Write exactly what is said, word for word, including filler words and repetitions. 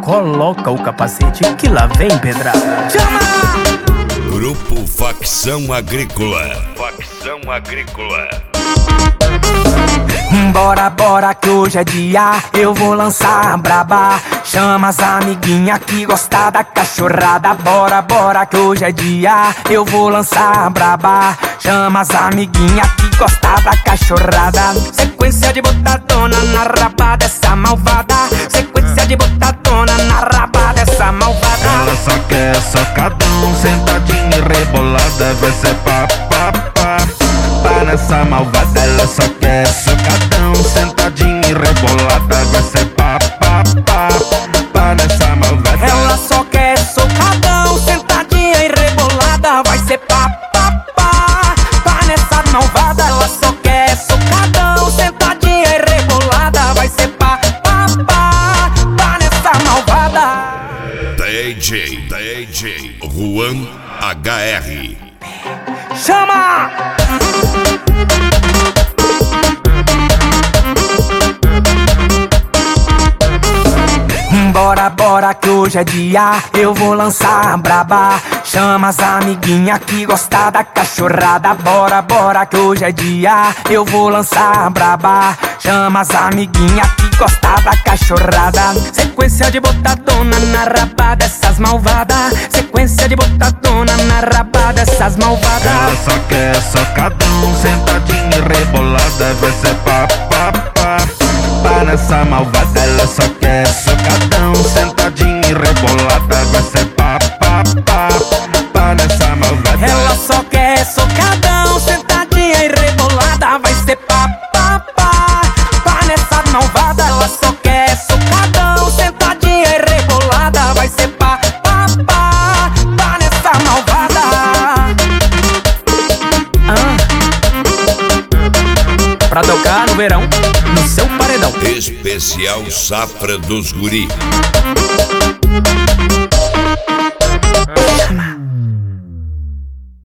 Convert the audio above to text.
coloca o capacete que lá vem pedrada. Chama! Grupo Facção Agrícola. Facção Agrícola. Bora, bora que hoje é dia, eu vou lançar a braba. Chama as amiguinhas que gostam da cachorrada. Bora, bora que hoje é dia, eu vou lançar a braba. Chama as amiguinhas que gostam da cachorrada. Sequência de botadona na raba dessa malvada. Sequência de botadona na raba dessa malvada. Ela só quer socadão, sentadinha e rebolada. Vai ser pá, pá, pá. Pá nessa malvada, ela só quer socadão, sentadinha e rebolada. Vai ser pá, pá, pá. Pá nessa malvada. Ela só quer socadão, sentadinha e rebolada. Vai ser pá, pá, pá. Pá nessa malvada. Ela só quer socadão, sentadinha e rebolada. Vai ser pá, pá, pá. Pá nessa malvada. D J, D J Juan H R. Chama! Bora, bora que hoje é dia, eu vou lançar a braba. Chama as amiguinhas que gostam da cachorrada. Bora, bora que hoje é dia, eu vou lançar a braba. Chama as amiguinhas que gostam da cachorrada. Sequência de botadona na raba dessas malvadas. Sequência de botadona na raba dessas malvadas. Ela só quer socadão, sentadinha e rebolada. Vai ser pá, pá, pá. Pá nessa malvada, ela só quer socadão, sentadinha e rebolada. Vai ser pá, pá, pá. Pá nessa malvada. Ela só quer socadão, sentadinha e rebolada. Vai ser pá, pá, pá. Pá nessa malvada. Ela só quer socadão, sentadinha e rebolada. Vai ser pá, pá, pá. Pá nessa malvada. Ah. Pra tocar no verão, no seu paredão. Especial Safra dos Guri.